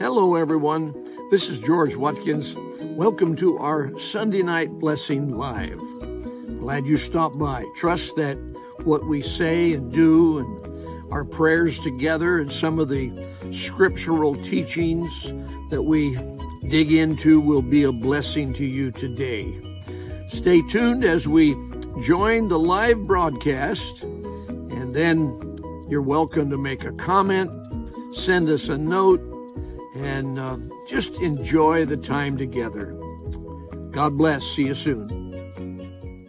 Hello, everyone. This is George Watkins. Welcome to our Sunday Night Blessing Live. Glad you stopped by. Trust that what we say and do and our prayers together and some of the scriptural teachings that we dig into will be a blessing to you today. Stay tuned as we join the live broadcast, and then you're welcome to make a comment, send us a note, and just enjoy the time together. God bless. See you soon.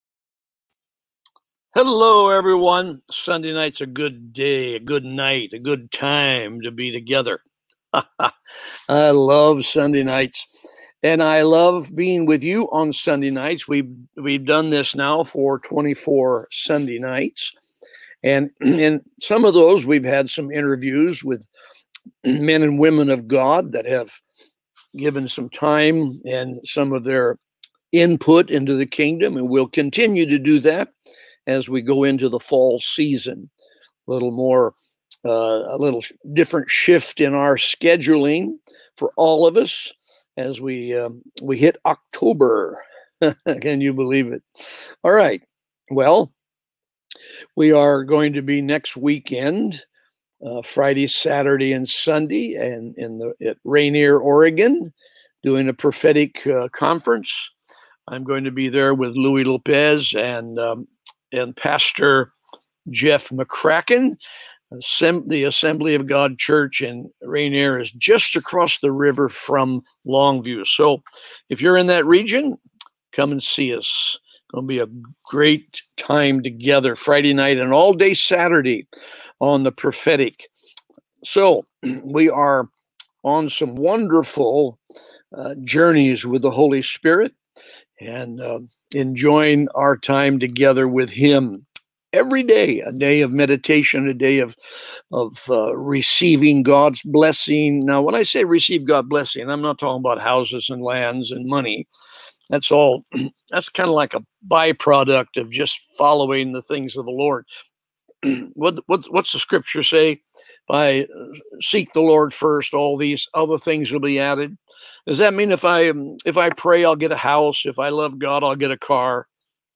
Hello, everyone. Sunday night's a good day, a good night, a good time to be together. I love Sunday nights, and I love being with you on Sunday nights. We've done this now for 24 Sunday nights, and in some of those we've had some interviews with men and women of God that have given some time and some of their input into the kingdom, and we'll continue to do that as we go into the fall season. A little different shift in our scheduling for all of us as we hit October. Can you believe it? All right. Well, we are going to be next weekend, Friday, Saturday, and Sunday, and at Rainier, Oregon, doing a prophetic conference. I'm going to be there with Louis Lopez and Pastor Jeff McCracken. The Assembly of God Church in Rainier is just across the river from Longview. So if you're in that region, come and see us. It's going to be a great time together, Friday night and all day Saturday on the prophetic. So we are on some wonderful journeys with the Holy Spirit and enjoying our time together with Him every day, a day of meditation, a day of receiving God's blessing. Now, when I say receive God's blessing, I'm not talking about houses and lands and money. That's kind of like a byproduct of just following the things of the Lord. What's the scripture say? By seek the Lord first, all these other things will be added. Does that mean if I pray, I'll get a house? If I love God, I'll get a car?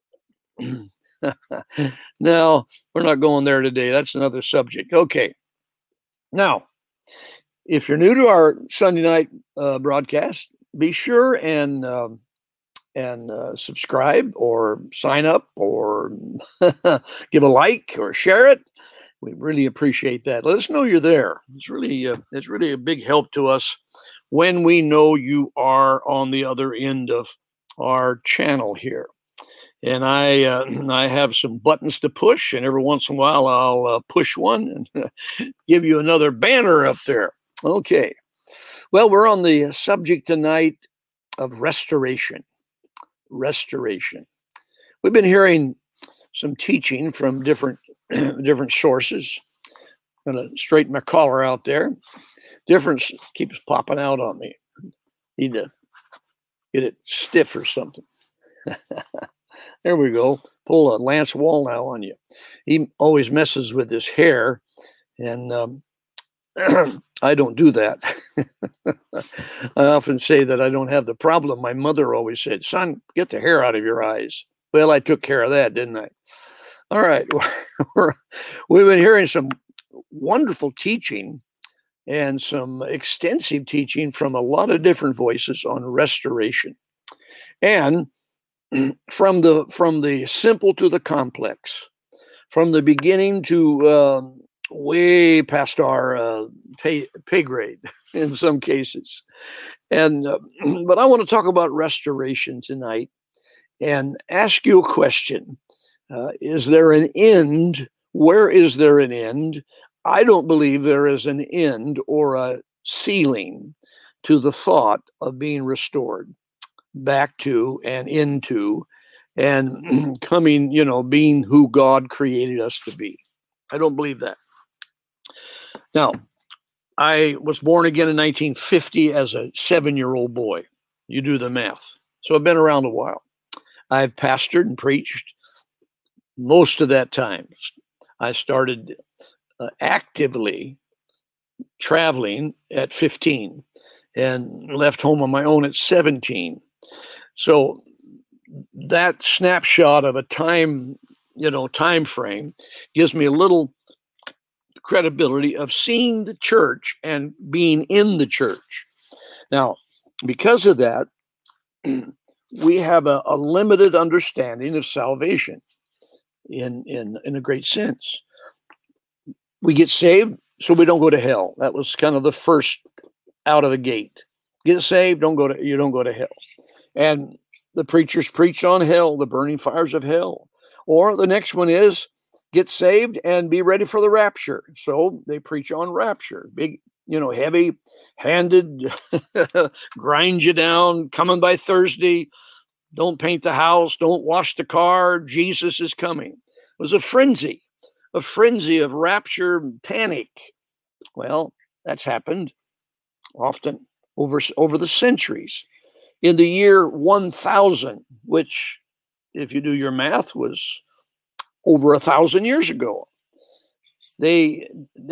No, we're not going there today. That's another subject. Okay. Now, if you're new to our Sunday night broadcast, be sure and subscribe or sign up or give a like or share it. We really appreciate that. Let us know you're there. It's really a big help to us when we know you are on the other end of our channel here. And I have some buttons to push, and every once in a while I'll push one and give you another banner up there. Okay. Well, we're on the subject tonight of restoration. Restoration. We've been hearing some teaching from different sources. I'm going to straighten my collar out there. Difference keeps popping out on me. Need to get it stiff or something. There we go. Pull a Lance Wallnau on you. He always messes with his hair, and I don't do that. I often say that I don't have the problem. My mother always said, "Son, get the hair out of your eyes." Well, I took care of that, didn't I? All right. We've been hearing some wonderful teaching and some extensive teaching from a lot of different voices on restoration. And from the simple to the complex, from the beginning to way past our pay grade in some cases. And but I want to talk about restoration tonight and ask you a question. Is there an end? Where is there an end? I don't believe there is an end or a ceiling to the thought of being restored back to and into and coming, being who God created us to be. I don't believe that. Now, I was born again in 1950 as a 7-year-old boy. You do the math. So I've been around a while. I've pastored and preached most of that time. I started actively traveling at 15 and left home on my own at 17. So that snapshot of a time frame gives me a little credibility of seeing the church and being in the church. Now, because of that, we have a limited understanding of salvation in a great sense. We get saved so we don't go to hell. That was kind of the first out of the gate. Get saved, you don't go to hell. And the preachers preach on hell, the burning fires of hell. Or the next one is get saved and be ready for the rapture. So they preach on rapture. Big, heavy-handed, grind you down, coming by Thursday. Don't paint the house. Don't wash the car. Jesus is coming. It was a frenzy of rapture and panic. Well, that's happened often over the centuries. In the year 1000, which, if you do your math, was over 1,000 years ago, they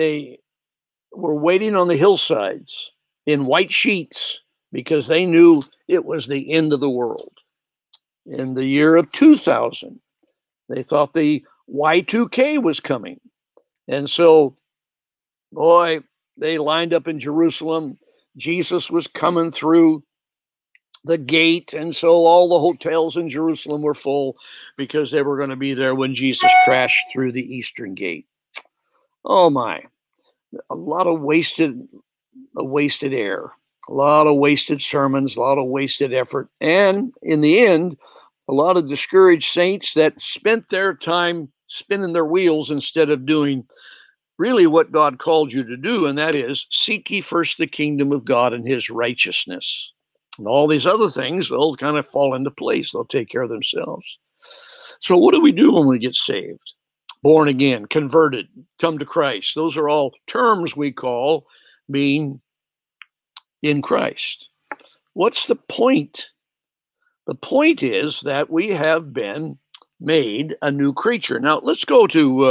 were waiting on the hillsides in white sheets because they knew it was the end of the world. In the year of 2000, they thought the Y2K was coming. And so, boy, they lined up in Jerusalem. Jesus was coming through the gate, and so all the hotels in Jerusalem were full because they were going to be there when Jesus crashed through the eastern gate. Oh my, a lot of wasted air, a lot of wasted sermons, a lot of wasted effort, and in the end, a lot of discouraged saints that spent their time spinning their wheels instead of doing really what God called you to do, and that is seek ye first the kingdom of God and his righteousness. And all these other things, they'll kind of fall into place. They'll take care of themselves. So what do we do when we get saved? Born again, converted, come to Christ. Those are all terms we call being in Christ. What's the point? The point is that we have been made a new creature. Now let's go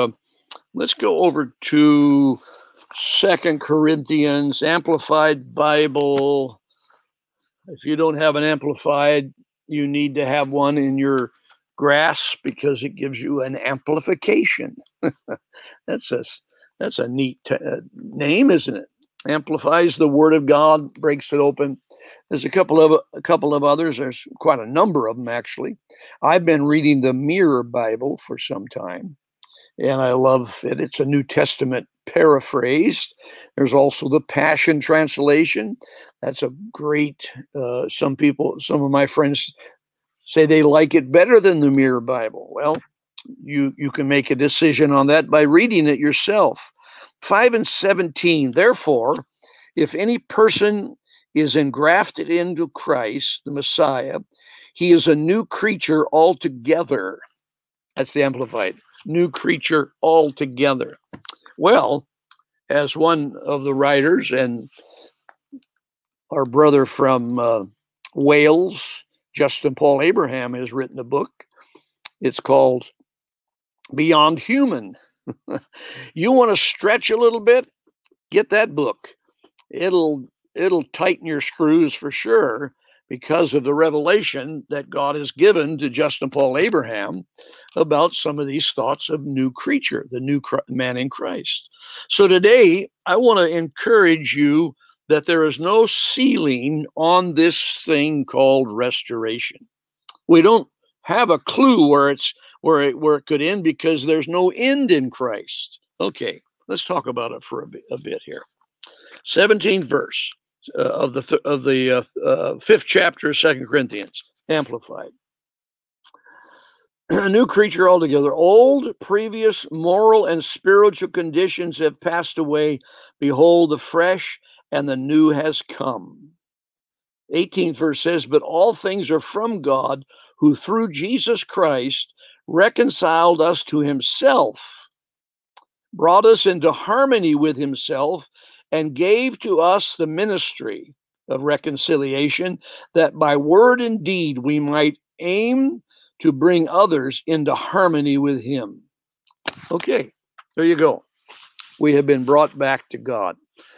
over to 2 Corinthians, Amplified Bible. If you don't have an Amplified, you need to have one in your grasp because it gives you an amplification. That's a neat name, isn't it? Amplifies the Word of God, breaks it open. There's a couple of others. There's quite a number of them, actually. I've been reading the Mirror Bible for some time, and I love it. It's a New Testament paraphrased. There's also the Passion Translation. That's a great, some of my friends say they like it better than the Mirror Bible. Well, you can make a decision on that by reading it yourself. 5 and 17, therefore, if any person is engrafted into Christ, the Messiah, he is a new creature altogether. That's the Amplified. New creature altogether. Well, as one of the writers and our brother from Wales, Justin Paul Abraham, has written a book. It's called Beyond Human. You want to stretch a little bit? Get that book. It'll tighten your screws for sure because of the revelation that God has given to Justin Paul Abraham about some of these thoughts of new creature, the new man in Christ. So today, I want to encourage you that there is no ceiling on this thing called restoration. We don't have a clue where it could end because there's no end in Christ. Okay, let's talk about it for a bit here. 17th verse of the 5th chapter of 2 Corinthians, Amplified. A new creature altogether. Old, previous moral and spiritual conditions have passed away. Behold, the fresh and the new has come. 18th verse says, but all things are from God, who through Jesus Christ reconciled us to himself, brought us into harmony with himself, and gave to us the ministry of reconciliation, that by word and deed we might aim to bring others into harmony with him. Okay, there you go. We have been brought back to God.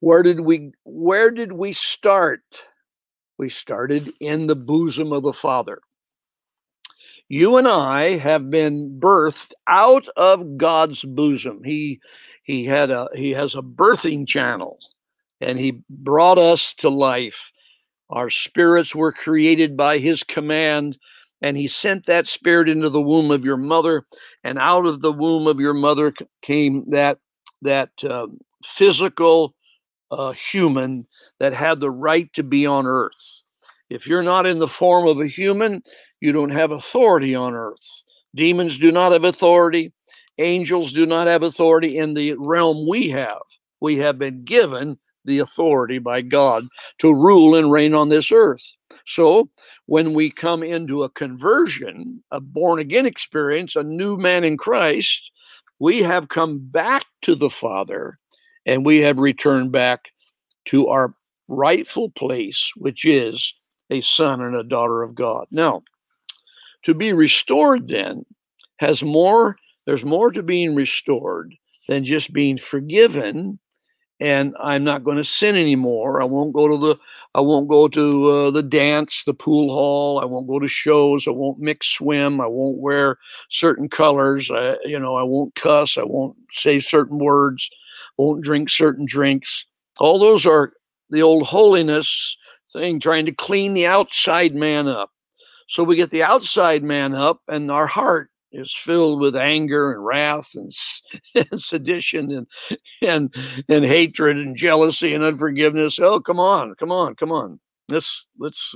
Where did we start? We started in the bosom of the Father. You and I have been birthed out of God's bosom. He has a birthing channel, and he brought us to life. Our spirits were created by his command, and he sent that spirit into the womb of your mother, and out of the womb of your mother came that physical human that had the right to be on earth. If you're not in the form of a human, you don't have authority on earth. Demons do not have authority. Angels do not have authority in the realm we have. We have been given the authority by God to rule and reign on this earth. So when we come into a conversion, a born again experience, a new man in Christ, we have come back to the Father, and we have returned back to our rightful place, which is a son and a daughter of God. Now, to be restored then there's more to being restored than just being forgiven. And I'm not going to sin anymore. I won't go to the dance, the pool hall. I won't go to shows. I won't mix swim. I won't wear certain colors. I won't cuss. I won't say certain words. Won't drink certain drinks. All those are the old holiness thing, trying to clean the outside man up. So we get the outside man up, and our heart is filled with anger and wrath and sedition and hatred and jealousy and unforgiveness. Oh, come on. Let's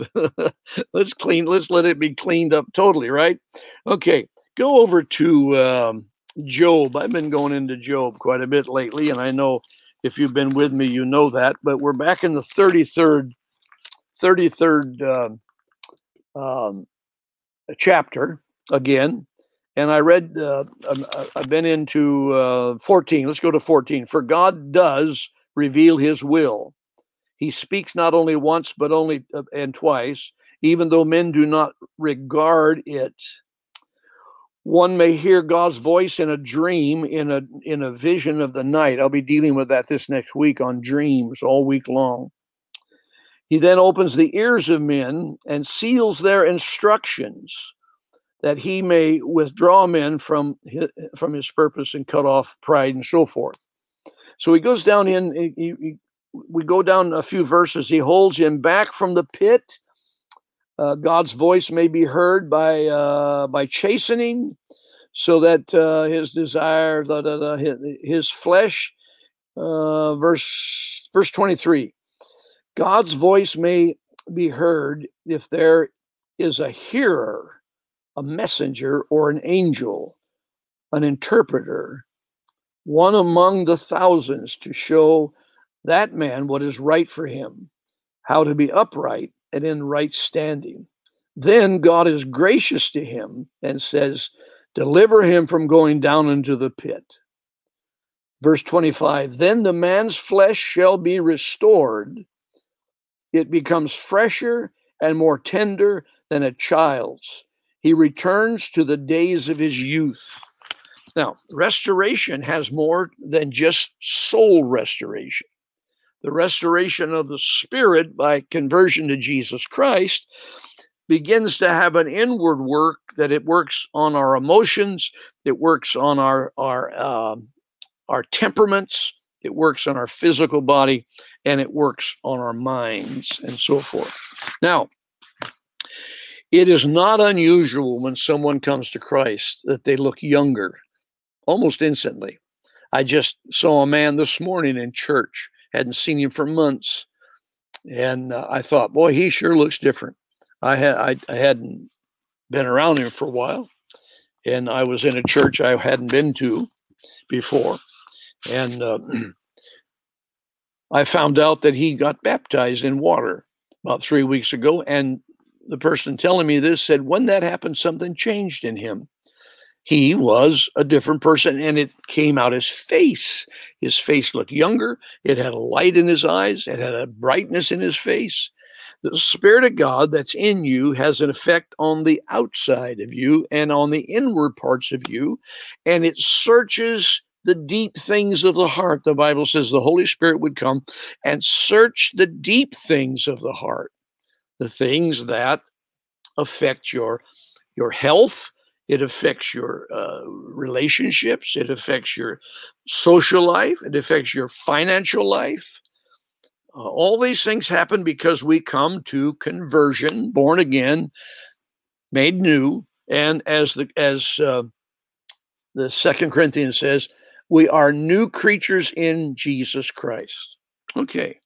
let it be cleaned up totally, right? Okay, go over to Job. I've been going into Job quite a bit lately, and I know if you've been with me, you know that. But we're back in the 33rd chapter again. And I read, I've been into 14. Let's go to 14. For God does reveal his will. He speaks not only once, but only and twice, even though men do not regard it. One may hear God's voice in a dream, in a vision of the night. I'll be dealing with that this next week on dreams all week long. He then opens the ears of men and seals their instructions, that he may withdraw men from his purpose and cut off pride and so forth. So he goes down we go down a few verses. He holds him back from the pit. God's voice may be heard by chastening, so that his desire, his flesh, verse 23, God's voice may be heard if there is a hearer, a messenger, or an angel, an interpreter, one among the thousands, to show that man what is right for him, how to be upright and in right standing. Then God is gracious to him and says, deliver him from going down into the pit. Verse 25, then the man's flesh shall be restored. It becomes fresher and more tender than a child's. He returns to the days of his youth. Now, restoration has more than just soul restoration. The restoration of the spirit by conversion to Jesus Christ begins to have an inward work, that it works on our emotions, it works on our temperaments, it works on our physical body, and it works on our minds and so forth. Now, it is not unusual when someone comes to Christ that they look younger, almost instantly. I just saw a man this morning in church, hadn't seen him for months, and I thought, boy, he sure looks different. I hadn't been around him for a while, and I was in a church I hadn't been to before, and I found out that he got baptized in water about 3 weeks ago, and the person telling me this said when that happened, something changed in him. He was a different person, and it came out his face. His face looked younger. It had a light in his eyes. It had a brightness in his face. The Spirit of God that's in you has an effect on the outside of you and on the inward parts of you, and it searches the deep things of the heart. The Bible says the Holy Spirit would come and search the deep things of the heart, the things that affect your health. It affects your relationships. It affects your social life. It affects your financial life. All these things happen because we come to conversion, born again, made new, and as the 2 Corinthians says, we are new creatures in Jesus Christ. Okay.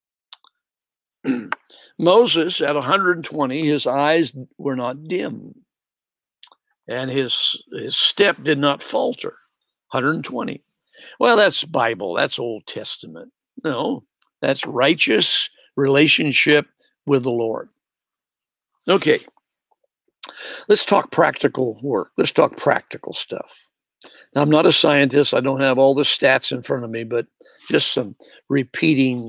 Moses, at 120, his eyes were not dim, and his step did not falter. 120. Well, that's Bible. That's Old Testament. No, that's righteous relationship with the Lord. Okay. Let's talk practical work. Let's talk practical stuff. Now, I'm not a scientist. I don't have all the stats in front of me, but just some repeating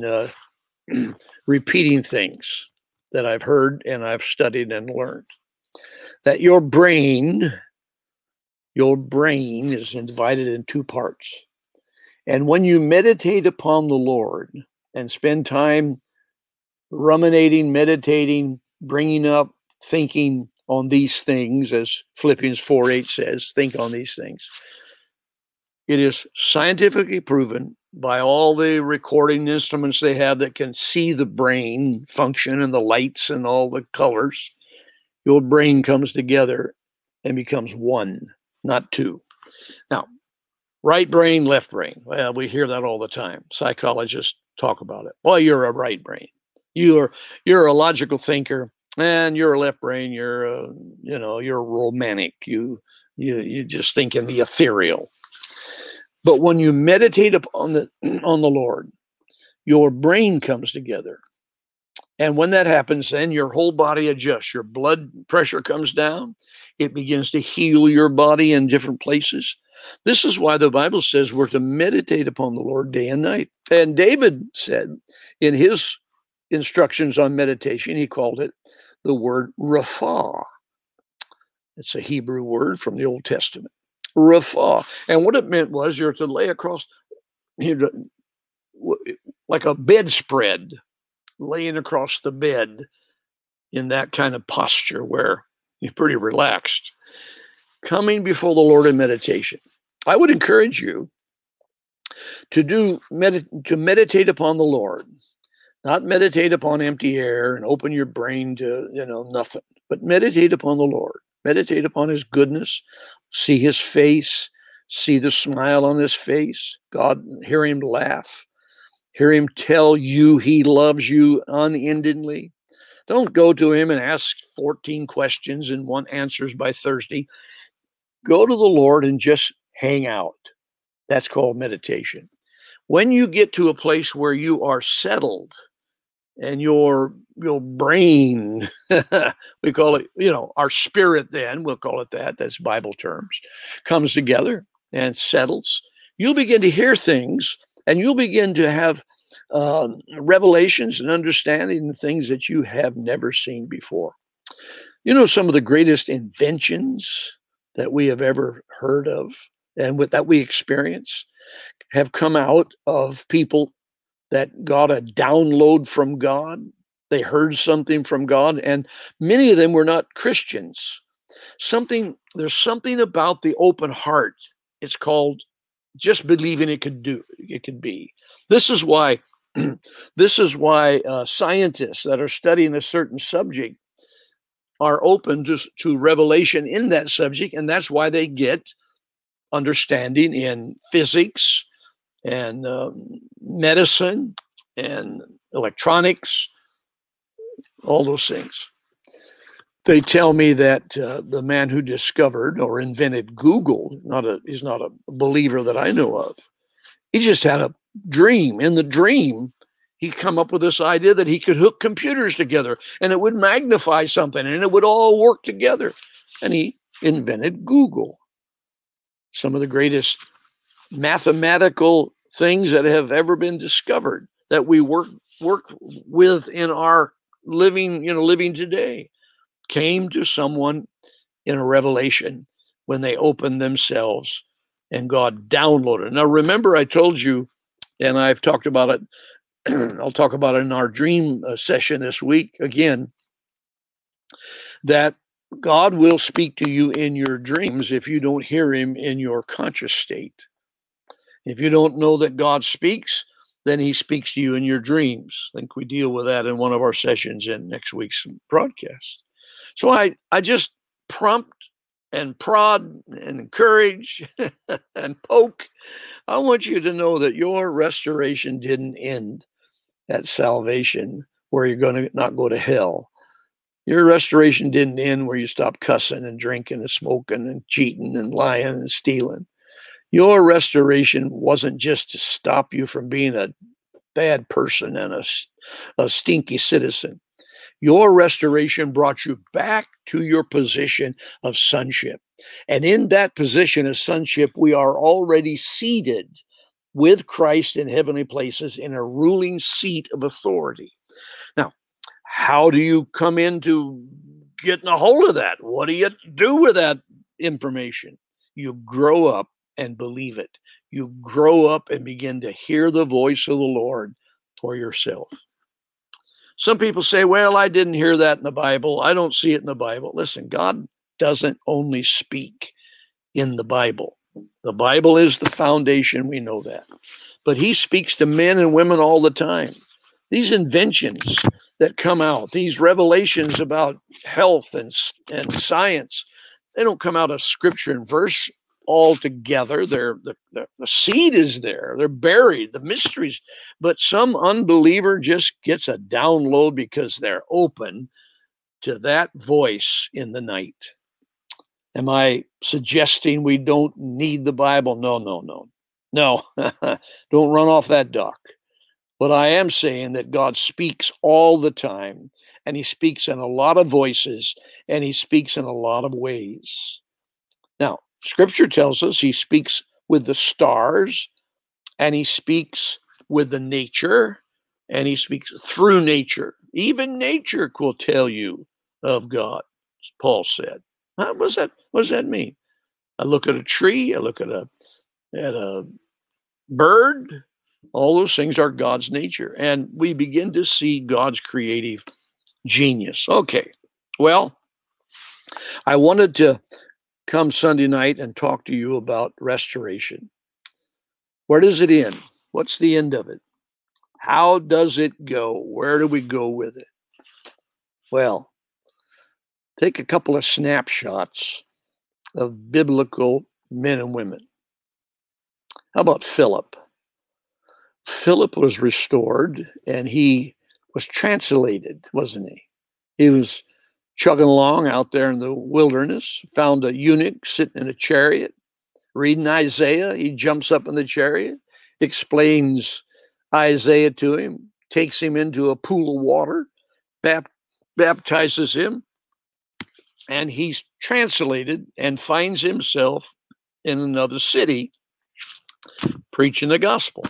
things that I've heard and I've studied and learned. That your brain is divided in two parts. And when you meditate upon the Lord and spend time ruminating, meditating, bringing up, thinking on these things, as Philippians 4:8 says, think on these things. It is scientifically proven by all the recording instruments they have that can see the brain function and the lights and all the colors. Your brain comes together and becomes one, not two. Now, right brain, left brain. Well, we hear that all the time. Psychologists talk about it. Well, you're a right brain. You're a logical thinker, and you're a left brain. You're romantic. You just think in the ethereal. But when you meditate upon the Lord, your brain comes together. And when that happens, then your whole body adjusts. Your blood pressure comes down. It begins to heal your body in different places. This is why the Bible says we're to meditate upon the Lord day and night. And David said in his instructions on meditation, he called it the word Rapha. It's a Hebrew word from the Old Testament. Rapha. And what it meant was you're to lay across, like a bedspread, laying across the bed in that kind of posture where you're pretty relaxed, coming before the Lord in meditation. I would encourage you to meditate upon the Lord, not meditate upon empty air and open your brain to, nothing, but meditate upon the Lord, meditate upon his goodness, see his face, see the smile on his face. God, hear him laugh, hear him tell you he loves you unendingly. Don't go to him and ask 14 questions and want answers by Thursday. Go to the Lord and just hang out. That's called meditation. When you get to a place where you are settled and your brain, we call it, our spirit then, we'll call it that, that's Bible terms, comes together and settles, you'll begin to hear things and you'll begin to have revelations and understanding of things that you have never seen before. Some of the greatest inventions that we have ever heard of and that we experience have come out of people that got a download from God. They heard something from God, and many of them were not Christians. There's something about the open heart. It's called just believing it could be. This is why scientists that are studying a certain subject are open to revelation in that subject, and that's why they get understanding in physics and medicine and electronics, all those things. They tell me that the man who discovered or invented Google, he's not a believer that I know of. He just had a dream. In the dream, he come up with this idea that he could hook computers together and it would magnify something and it would all work together. And he invented Google. Some of the greatest mathematical things that have ever been discovered that we work with in our living today came to someone in a revelation when they opened themselves and God downloaded. Now, remember, I told you, and I've talked about it, I'll talk about it in our dream session this week again, that God will speak to you in your dreams if you don't hear him in your conscious state. If you don't know that God speaks, then he speaks to you in your dreams. I think we deal with that in one of our sessions in next week's broadcast. So I just prompt and prod and encourage and poke. I want you to know that your restoration didn't end at salvation, where you're going to not go to hell. Your restoration didn't end where you stopped cussing and drinking and smoking and cheating and lying and stealing. Your restoration wasn't just to stop you from being a bad person and a stinky citizen. Your restoration brought you back to your position of sonship. And in that position of sonship, we are already seated with Christ in heavenly places in a ruling seat of authority. Now, how do you come into getting a hold of that? What do you do with that information? You grow up and believe it. You grow up and begin to hear the voice of the Lord for yourself. Some people say, well, I didn't hear that in the Bible. I don't see it in the Bible. Listen, God doesn't only speak in the Bible. The Bible is the foundation. We know that. But he speaks to men and women all the time. These inventions that come out, these revelations about health and science, they don't come out of scripture and verse altogether. The seed is there. They're buried, the mysteries. But some unbeliever just gets a download because they're open to that voice in the night. Am I suggesting we don't need the Bible? No. Don't run off that dock. But I am saying that God speaks all the time, and he speaks in a lot of voices, and he speaks in a lot of ways. Now, Scripture tells us he speaks with the stars, and he speaks with the nature, and he speaks through nature. Even nature will tell you of God, as Paul said. What does that mean? I look at a tree, I look at a bird. All those things are God's nature, and we begin to see God's creative genius. Okay, well, I wanted to come Sunday night and talk to you about restoration. Where does it end? What's the end of it? How does it go? Where do we go with it? Well, take a couple of snapshots of biblical men and women. How about Philip? Philip was restored, and he was translated, wasn't he? He was chugging along out there in the wilderness, found a eunuch sitting in a chariot, reading Isaiah. He jumps up in the chariot, explains Isaiah to him, takes him into a pool of water, baptizes him, and he's translated and finds himself in another city preaching the gospel.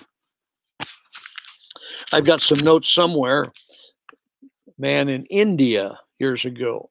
I've got some notes somewhere. Man in India years ago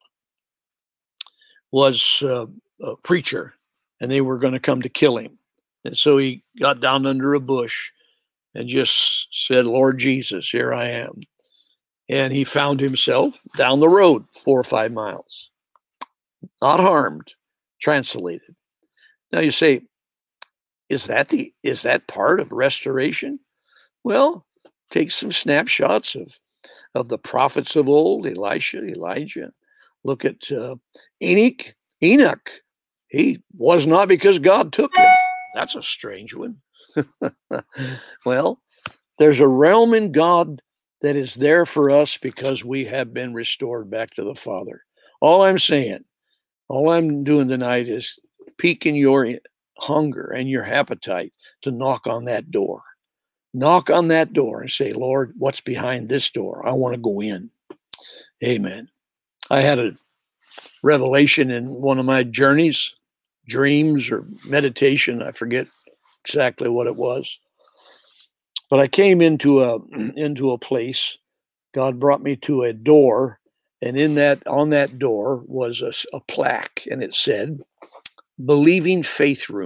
was a preacher, and they were going to come to kill him. And so he got down under a bush and just said, Lord Jesus, here I am. And he found himself down the road 4 or 5 miles, not harmed, translated. Now you say, is that part of restoration? Well, take some snapshots of the prophets of old, Elisha, Elijah. Look at Enoch. He was not because God took him. That's a strange one. Well, there's a realm in God that is there for us because we have been restored back to the Father. All I'm doing tonight is piquing your hunger and your appetite to knock on that door. Knock on that door and say, Lord, what's behind this door? I want to go in. Amen. I had a revelation in one of my journeys, dreams or meditation. I forget exactly what it was. But I came into a place. God brought me to a door, and on that door was a plaque, and it said, Believing Faith Room.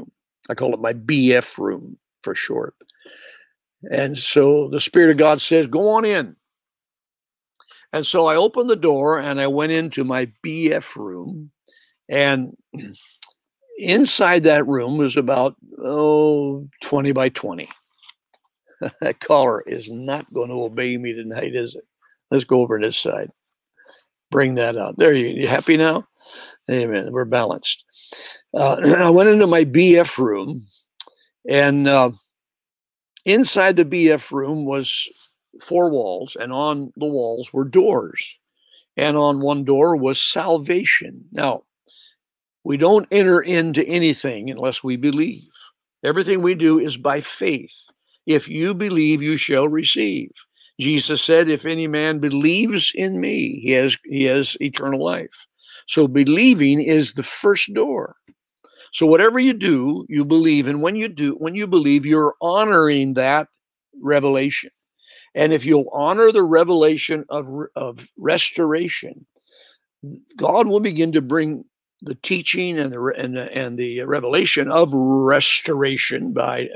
I call it my BF room for short. And so the Spirit of God says, go on in. And so I opened the door and I went into my BF room. And inside that room was about 20 by 20. That caller is not going to obey me tonight, is it? Let's go over this side. Bring that out. There you happy now? Amen. We're balanced. I went into my BF room, and inside the BF room was 4 walls, and on the walls were doors. And on one door was salvation. Now, we don't enter into anything unless we believe. Everything we do is by faith. If you believe, you shall receive. Jesus said, if any man believes in me, he has eternal life. So believing is the first door. So whatever you do, you believe. And when you believe, you're honoring that revelation. And if you'll honor the revelation of restoration, God will begin to bring the teaching and the revelation of restoration by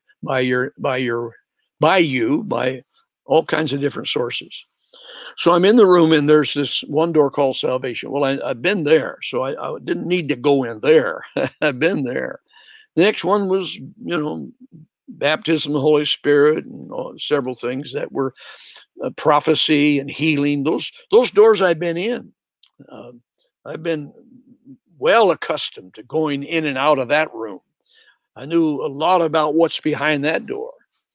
all kinds of different sources. So I'm in the room, and there's this one door called salvation. Well, I've been there, so I didn't need to go in there. I've been there. The next one was, baptism of the Holy Spirit, and several things that were prophecy and healing. Those doors I've been in. I've been well accustomed to going in and out of that room. I knew a lot about what's behind that door.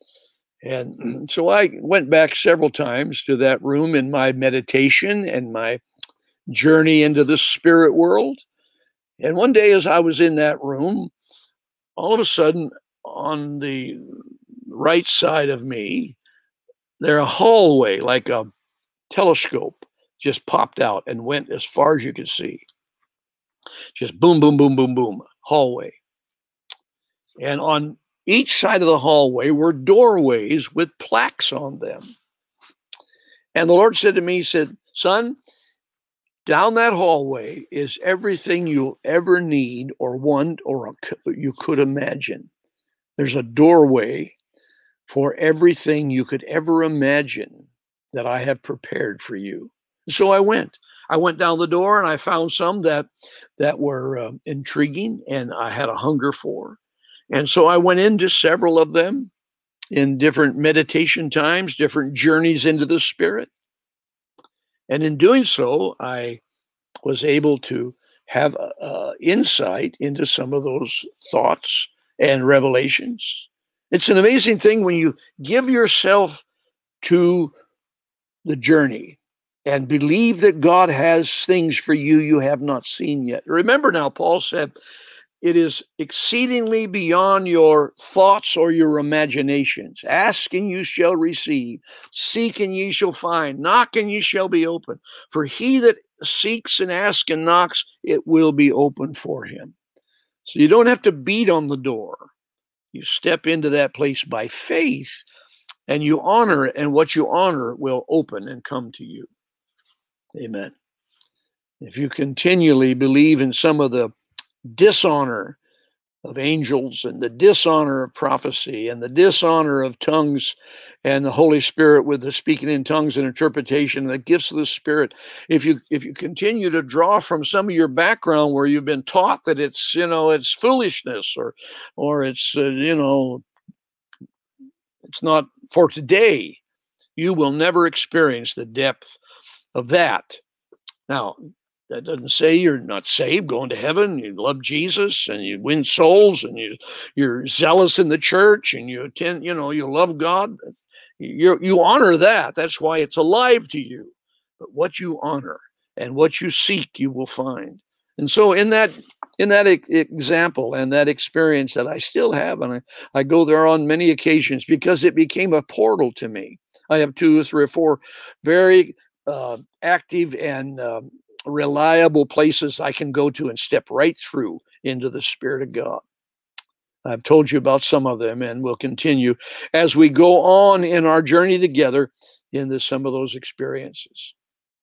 And so I went back several times to that room in my meditation and my journey into the spirit world. And one day, as I was in that room, all of a sudden, on the right side of me, a hallway, like a telescope, just popped out and went as far as you could see. Just boom, boom, boom, boom, boom, hallway. And on each side of the hallway were doorways with plaques on them. And the Lord said to me, he said, son, down that hallway is everything you'll ever need or want or you could imagine. There's a doorway for everything you could ever imagine that I have prepared for you. So I went down the door, and I found some that were intriguing and I had a hunger for. And so I went into several of them in different meditation times, different journeys into the Spirit. And in doing so, I was able to have insight into some of those thoughts and revelations. It's an amazing thing when you give yourself to the journey and believe that God has things for you you have not seen yet. Remember now, Paul said, it is exceedingly beyond your thoughts or your imaginations. Ask and you shall receive. Seek and ye shall find. Knock and ye shall be open. For he that seeks and asks and knocks, it will be open for him. So you don't have to beat on the door. You step into that place by faith, and you honor it, and what you honor will open and come to you. Amen. If you continually believe in some of the dishonor of angels and the dishonor of prophecy and the dishonor of tongues and the Holy Spirit with the speaking in tongues and interpretation and the gifts of the Spirit, if you continue to draw from some of your background where you've been taught that it's it's foolishness or it's it's not for today, you will never experience the depth of that. Now, that doesn't say you're not saved, going to heaven. You love Jesus and you win souls and you're zealous in the church and you attend, you love God. You honor that. That's why it's alive to you. But what you honor and what you seek, you will find. And so in that example and that experience that I still have, and I go there on many occasions because it became a portal to me. I have 2 or 3 or 4 very active and reliable places I can go to and step right through into the Spirit of God. I've told you about some of them, and we'll continue as we go on in our journey together into some of those experiences.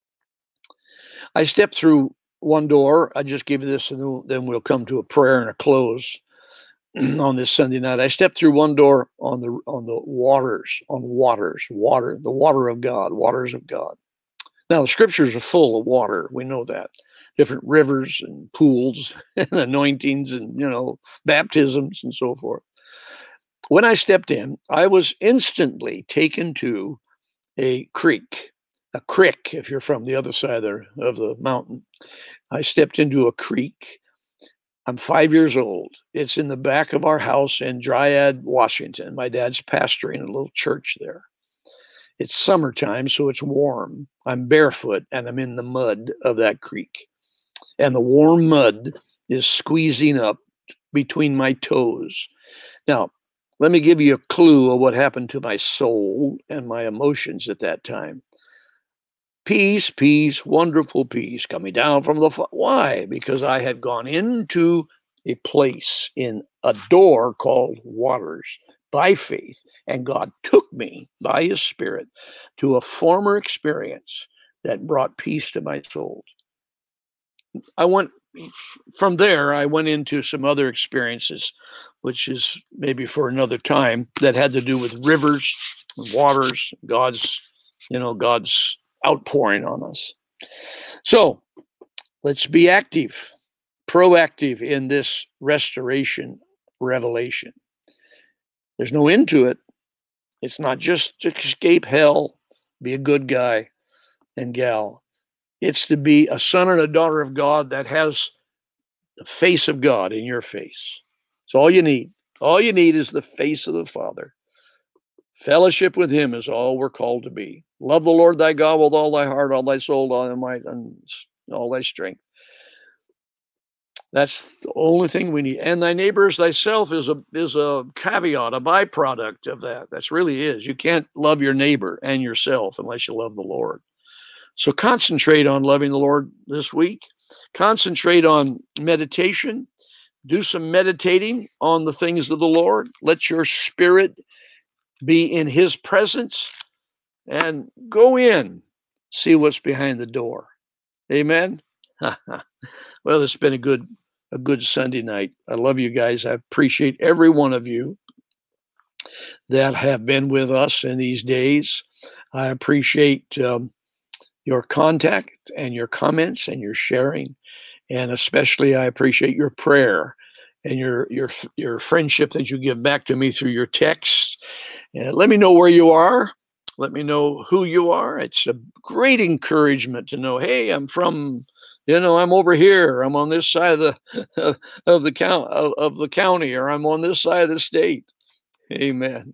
I stepped through one door. I just give you this, and then we'll come to a prayer and a close. on this Sunday night. I stepped through one door on the waters, the water of God, waters of God. Now, the scriptures are full of water. We know that. Different rivers and pools and anointings and, baptisms and so forth. When I stepped in, I was instantly taken to a creek, if you're from the other side of the mountain. I stepped into a creek. I'm 5 years old. It's in the back of our house in Dryad, Washington. My dad's pastoring a little church there. It's summertime, so it's warm. I'm barefoot and I'm in the mud of that creek. And the warm mud is squeezing up between my toes. Now, let me give you a clue of what happened to my soul and my emotions at that time. Peace, peace, wonderful peace coming down from the... Why? Because I had gone into a place in a door called waters by faith, and God took me by his Spirit to a former experience that brought peace to my soul. From there, I went into some other experiences, which is maybe for another time, that had to do with rivers, waters, God's outpouring on us. So let's be active, proactive in this restoration revelation. There's no end to it. It's not just to escape hell, be a good guy and gal. It's to be a son and a daughter of God that has the face of God in your face. It's all you need. All you need is the face of the Father. Fellowship with him is all we're called to be. Love the Lord thy God with all thy heart, all thy soul, all thy might, and all thy strength. That's the only thing we need. And thy neighbor as thyself is a caveat, a byproduct of that. That's really is. You can't love your neighbor and yourself unless you love the Lord. So concentrate on loving the Lord this week. Concentrate on meditation. Do some meditating on the things of the Lord. Let your spirit be in his presence and go in, see what's behind the door. Amen. Well, it's been a good Sunday night. I love you guys. I appreciate every one of you that have been with us in these days. I appreciate your contact and your comments and your sharing. And especially I appreciate your prayer and your friendship that you give back to me through your texts. And let me know where you are. Let me know who you are. It's a great encouragement to know, hey, I'm over here. I'm on this side of the county, or I'm on this side of the state. Amen.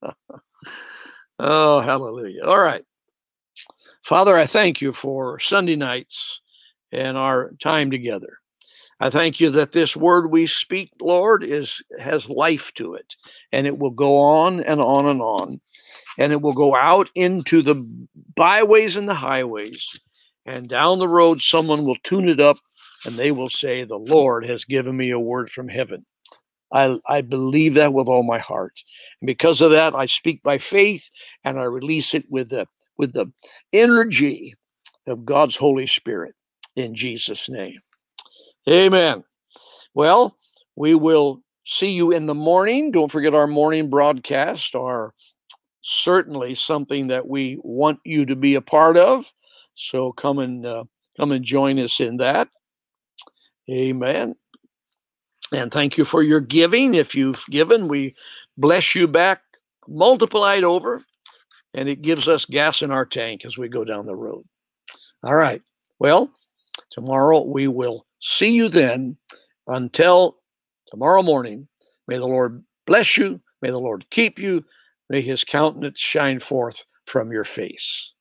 Oh, hallelujah. All right. Father, I thank you for Sunday nights and our time together. I thank you that this word we speak, Lord, has life to it, and it will go on and on and on, and it will go out into the byways and the highways, and down the road, someone will tune it up, and they will say, the Lord has given me a word from heaven. I believe that with all my heart. And because of that, I speak by faith, and I release it with the energy of God's Holy Spirit in Jesus' name. Amen. Well, we will see you in the morning. Don't forget our morning broadcasts are certainly something that we want you to be a part of. So come and join us in that. Amen. And thank you for your giving. If you've given, we bless you back, multiplied over, and it gives us gas in our tank as we go down the road. All right. Well, tomorrow we will see you then. Until tomorrow morning, may the Lord bless you. May the Lord keep you. May his countenance shine forth from your face.